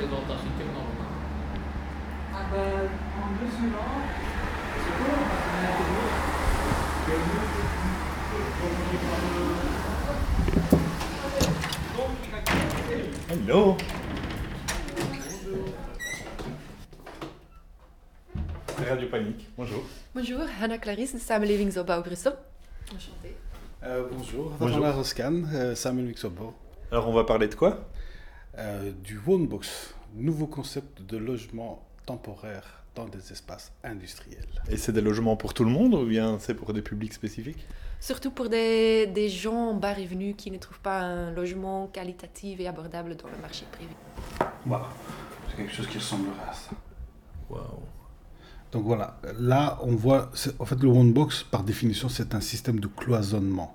dans l'architecture normalement. Ah ben, en mesurant, c'est bon, on va faire l'intérieur. Il y a une autre technique. Hello. Radio Panique, bonjour. Bonjour, Hanna Clarisse de Samenlevingsopbouw Brussel. Enchantée. Bonjour, Bonjour. Valentin Roscan, Samenlevingsopbouw. Alors on va parler de quoi? Du Wonebox, nouveau concept de logement temporaire dans des espaces industriels. Et c'est des logements pour tout le monde ou bien c'est pour des publics spécifiques? Surtout pour des gens bas revenus qui ne trouvent pas un logement qualitatif et abordable dans le marché privé. Voilà, c'est quelque chose qui ressemblerait à ça. Waouh. Donc voilà, là on voit, en fait le Wonebox par définition c'est un système de cloisonnement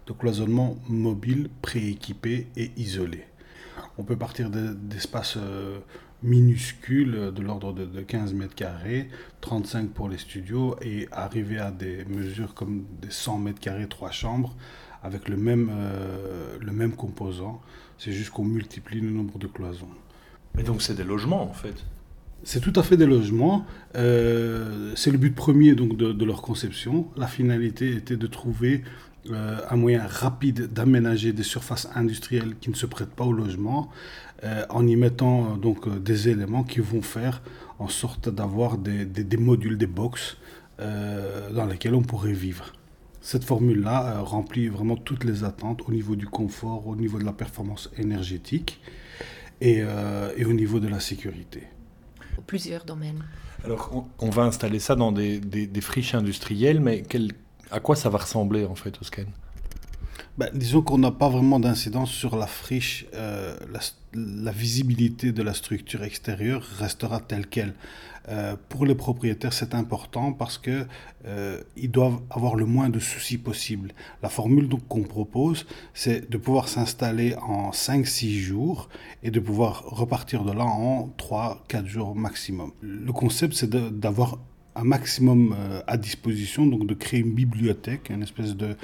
mobile, prééquipé et isolé. On peut partir d'espaces minuscules de l'ordre de 15 mètres carrés, 35 pour les studios et arriver à des mesures comme des 100 mètres carrés, 3 chambres avec le même composant. C'est juste qu'on multiplie le nombre de cloisons. Mais donc c'est des logements en fait? C'est tout à fait des logements. C'est le but premier donc, de leur conception. La finalité était de trouver un moyen rapide d'aménager des surfaces industrielles qui ne se prêtent pas au logement en y mettant donc, des éléments qui vont faire en sorte d'avoir des modules, des box dans lesquels on pourrait vivre. Cette formule-là remplit vraiment toutes les attentes au niveau du confort, au niveau de la performance énergétique et au niveau de la sécurité. Plusieurs domaines. Alors on va installer ça dans des friches industrielles, mais à quoi ça va ressembler en fait, Oscan? Disons qu'on n'a pas vraiment d'incidence sur la friche. La visibilité de la structure extérieure restera telle qu'elle. Pour les propriétaires, c'est important parce que ils doivent avoir le moins de soucis possible. La formule donc, qu'on propose, c'est de pouvoir s'installer en 5-6 jours et de pouvoir repartir de là en 3-4 jours maximum. Le concept, c'est d'avoir un maximum à disposition, donc de créer une bibliothèque, une espèce de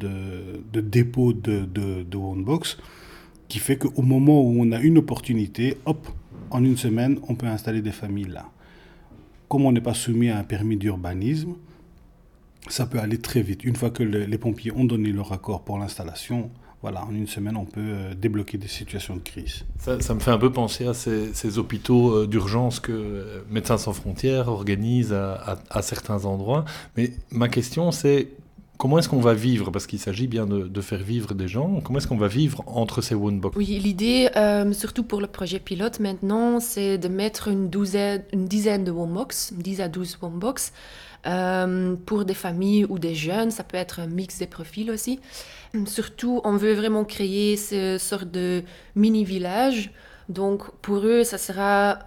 dépôt de Wonebox, qui fait qu'au moment où on a une opportunité, hop, en une semaine, on peut installer des familles là. Comme on n'est pas soumis à un permis d'urbanisme, ça peut aller très vite. Une fois que les pompiers ont donné leur accord pour l'installation, voilà, en une semaine, on peut débloquer des situations de crise. Ça me fait un peu penser à ces hôpitaux d'urgence que Médecins sans frontières organise à certains endroits. Mais ma question, c'est comment est-ce qu'on va vivre? Parce qu'il s'agit bien de faire vivre des gens. Comment est-ce qu'on va vivre entre ces Wonebox? Oui, l'idée, surtout pour le projet pilote maintenant, c'est de mettre une dizaine de Wonebox, 10 à 12 Wonebox, pour des familles ou des jeunes. Ça peut être un mix des profils aussi. Surtout, on veut vraiment créer ce sorte de mini-village. Donc, pour eux, ça sera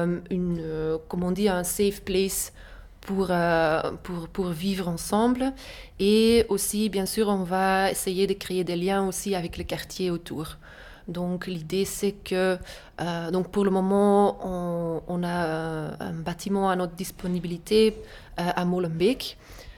un safe place pour vivre ensemble. Et aussi, bien sûr, on va essayer de créer des liens aussi avec le quartier autour. Donc, l'idée, c'est que donc pour le moment, on a un bâtiment à notre disponibilité à Molenbeek.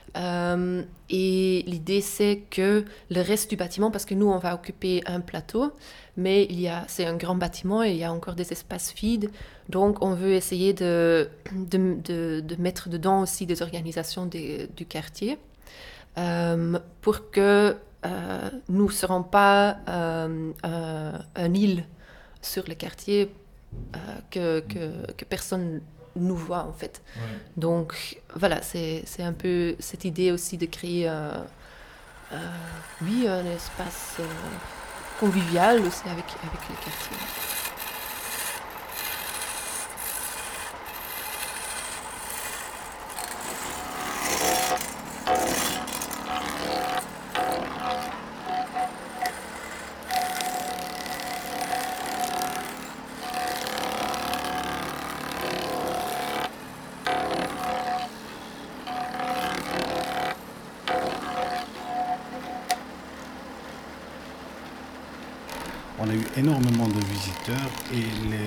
Et l'idée, c'est que le reste du bâtiment, parce que nous, on va occuper un plateau, mais c'est un grand bâtiment et il y a encore des espaces vides. Donc, on veut essayer de mettre dedans aussi des organisations du quartier pour que nous ne serons pas un île sur le quartier que personne nous voit en fait. Ouais. Donc voilà, c'est un peu cette idée aussi de créer un espace convivial aussi avec le quartier. On a eu énormément de visiteurs et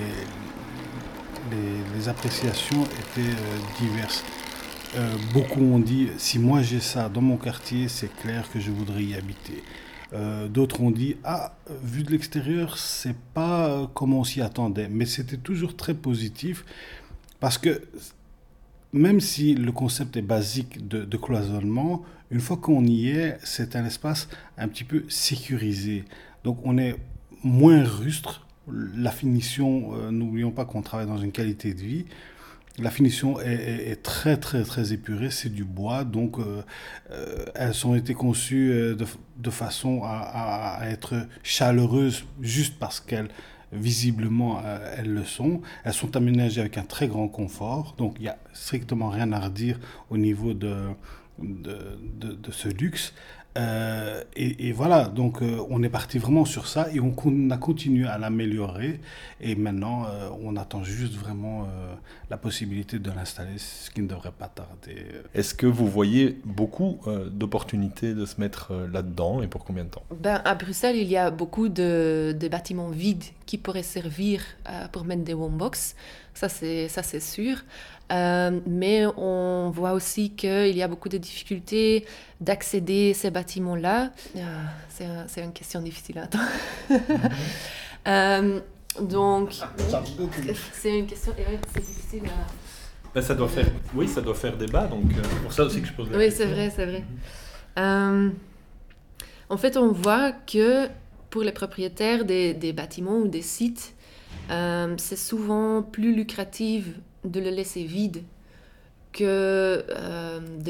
les appréciations étaient diverses. Beaucoup ont dit, si moi j'ai ça dans mon quartier, c'est clair que je voudrais y habiter. D'autres ont dit, vu de l'extérieur, c'est pas comme on s'y attendait. Mais c'était toujours très positif parce que même si le concept est basique de cloisonnement, une fois qu'on y est, c'est un espace un petit peu sécurisé. Donc on est moins rustre. La finition, n'oublions pas qu'on travaille dans une qualité de vie. La finition est très très très épurée, c'est du bois, donc elles ont été conçues de façon à être chaleureuses juste parce qu'elles, visiblement, elles le sont. Elles sont aménagées avec un très grand confort, donc il n'y a strictement rien à redire au niveau de ce luxe. Et voilà, donc on est parti vraiment sur ça et on a continué à l'améliorer et maintenant on attend juste vraiment la possibilité de l'installer, ce qui ne devrait pas tarder. Est-ce que vous voyez beaucoup d'opportunités de se mettre là-dedans et pour combien de temps? À Bruxelles, il y a beaucoup de bâtiments vides qui pourraient servir pour mettre des Wombbox. Ça, c'est sûr. Mais on voit aussi qu'il y a beaucoup de difficultés d'accéder à ces bâtiments-là. C'est une question difficile à attendre. Donc, c'est une question c'est difficile à... Ça doit faire débat, donc c'est pour ça aussi que je pose la question. Oui, c'est vrai. En fait, on voit que pour les propriétaires des bâtiments ou des sites, c'est souvent plus lucratif de le laisser vide que de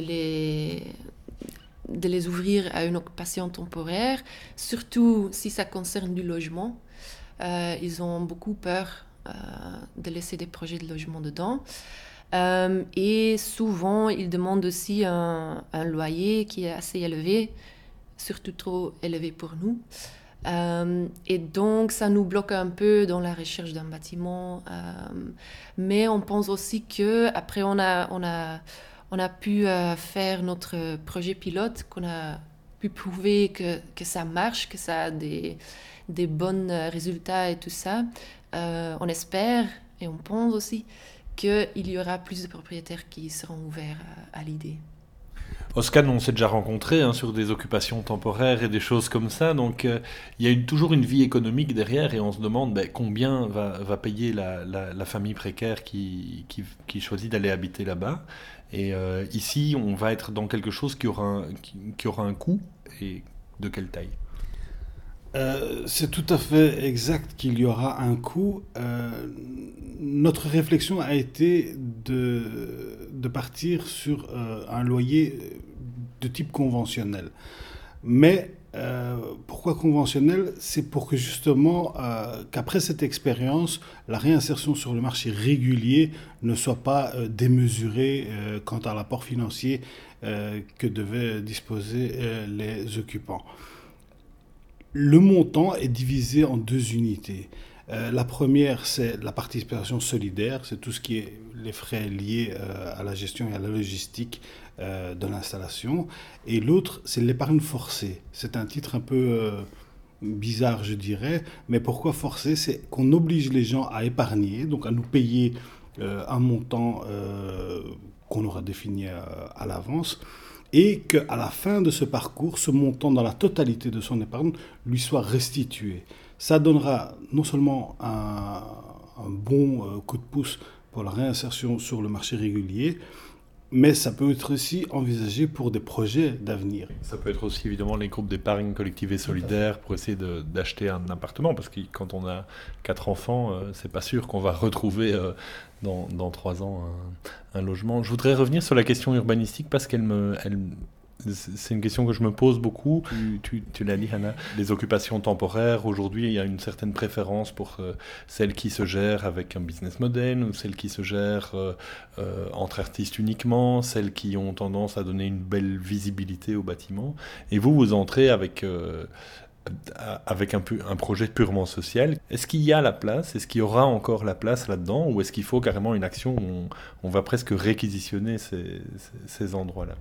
les ouvrir à une occupation temporaire, surtout si ça concerne du logement. Ils ont beaucoup peur de laisser des projets de logement dedans. Et souvent, ils demandent aussi un loyer qui est assez élevé, surtout trop élevé pour nous. Et donc, ça nous bloque un peu dans la recherche d'un bâtiment. Mais on pense aussi qu'après, on a pu faire notre projet pilote, qu'on a pu prouver que ça marche, que ça a des bons résultats et tout ça. On espère et on pense aussi qu'il y aura plus de propriétaires qui seront ouverts à l'idée. Oscar, on s'est déjà rencontrés sur des occupations temporaires et des choses comme ça, donc il y a toujours une vie économique derrière et on se demande combien va payer la famille précaire qui choisit d'aller habiter là-bas. Et ici, on va être dans quelque chose qui aura un coût, et de quelle taille? C'est tout à fait exact qu'il y aura un coût. Notre réflexion a été de partir sur un loyer de type conventionnel. Mais pourquoi conventionnel? C'est pour que justement, qu'après cette expérience, la réinsertion sur le marché régulier ne soit pas démesurée quant à l'apport financier que devaient disposer les occupants. Le montant est divisé en deux unités. La première, c'est la participation solidaire, c'est tout ce qui est les frais liés à la gestion et à la logistique de l'installation. Et l'autre, c'est l'épargne forcée. C'est un titre un peu bizarre, je dirais, mais pourquoi forcé? C'est qu'on oblige les gens à épargner, donc à nous payer un montant qu'on aura défini à l'avance, et qu'à la fin de ce parcours, ce montant dans la totalité de son épargne lui soit restitué. Ça donnera non seulement un bon coup de pouce pour la réinsertion sur le marché régulier, mais ça peut être aussi envisagé pour des projets d'avenir. Ça peut être aussi évidemment les groupes d'épargne collective et solidaire pour essayer d'acheter un appartement, parce que quand on a 4 enfants, c'est pas sûr qu'on va retrouver dans 3 ans un logement. Je voudrais revenir sur la question urbanistique parce c'est une question que je me pose beaucoup. Tu l'as dit, Hannah. Les occupations temporaires, aujourd'hui, il y a une certaine préférence pour celles qui se gèrent avec un business model ou celles qui se gèrent entre artistes uniquement, celles qui ont tendance à donner une belle visibilité au bâtiment. Et vous entrez avec un projet purement social. Est-ce qu'il y a la place? Est-ce qu'il y aura encore la place là-dedans? Ou est-ce qu'il faut carrément une action où on va presque réquisitionner ces endroits-là?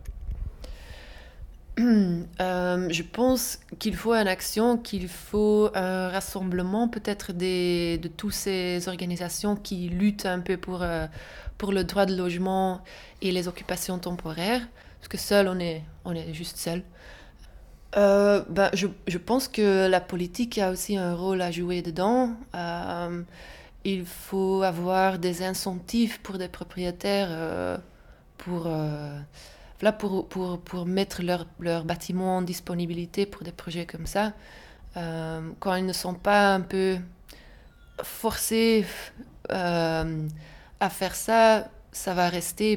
Je pense qu'il faut une action, qu'il faut un rassemblement peut-être de toutes ces organisations qui luttent un peu pour le droit de logement et les occupations temporaires, parce que seul on est juste seul. Je pense que la politique a aussi un rôle à jouer dedans. Il faut avoir des incentives pour des propriétaires pour, pour mettre leur bâtiment en disponibilité pour des projets comme ça. Quand ils ne sont pas un peu forcés à faire ça, ça va rester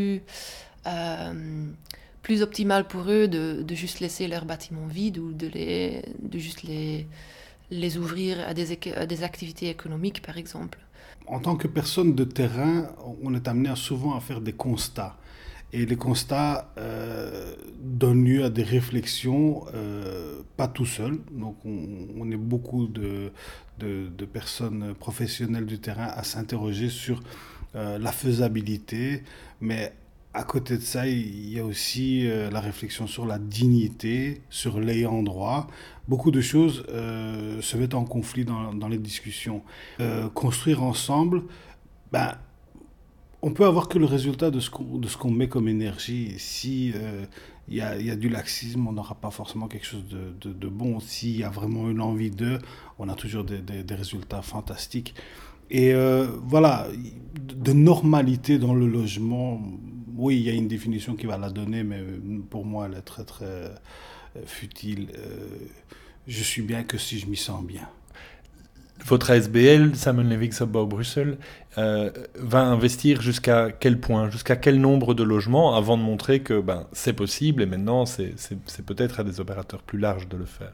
plus optimal pour eux de juste laisser leur bâtiment vide ou de juste les ouvrir à des activités économiques, par exemple. En tant que personne de terrain, on est amené souvent à faire des constats. Et les constats donnent lieu à des réflexions, pas tout seul. Donc on est beaucoup de personnes professionnelles du terrain à s'interroger sur la faisabilité, mais à côté de ça, il y a aussi la réflexion sur la dignité, sur l'ayant droit. Beaucoup de choses se mettent en conflit dans les discussions. Construire ensemble, ben, on peut avoir que le résultat de ce qu'on met comme énergie. Si il y a du laxisme, on n'aura pas forcément quelque chose de bon. S'il y a vraiment une envie on a toujours des résultats fantastiques. Et voilà, de normalité dans le logement, oui, il y a une définition qui va la donner, mais pour moi, elle est très, très futile. Je suis bien que si je m'y sens bien. Votre ASBL, Samen Levingsbouw Bruxelles, va investir jusqu'à quel point, jusqu'à quel nombre de logements avant de montrer que c'est possible et maintenant c'est peut-être à des opérateurs plus larges de le faire?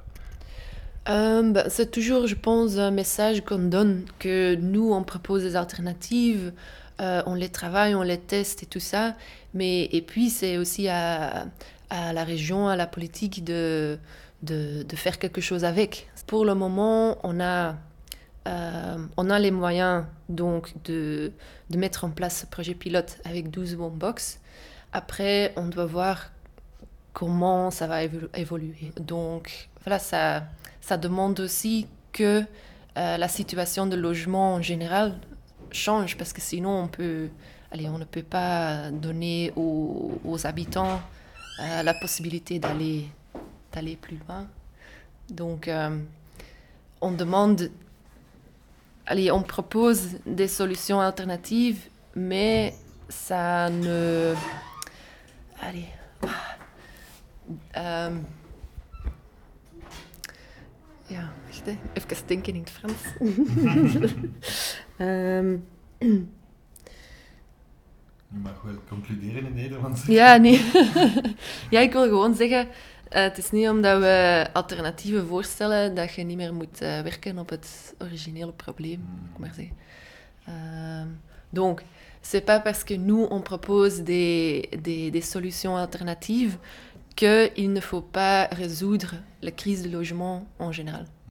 C'est toujours, je pense, un message qu'on donne, que nous, on propose des alternatives, on les travaille, on les teste et tout ça, et puis c'est aussi à la région, à la politique de faire quelque chose avec. Pour le moment, on a les moyens donc de mettre en place ce projet pilote avec 12 boombox. Après, on doit voir comment ça va évoluer. Donc voilà, ça demande aussi que la situation de logement en général change, parce que sinon on ne peut pas donner aux habitants la possibilité d'aller plus loin. Donc on propose des solutions alternatives, mais ça ne... Ja, wacht, even denken in het Frans. Je mag wel concluderen in het Nederlands. Ja, nee. Ja, ik wil gewoon zeggen, het is niet omdat we alternatieven voorstellen dat je niet meer moet werken op het originele probleem, ik maar zeggen. Donc, c'est pas parce que nous on propose des solutions alternatives qu'il ne faut pas résoudre la crise du logement en général.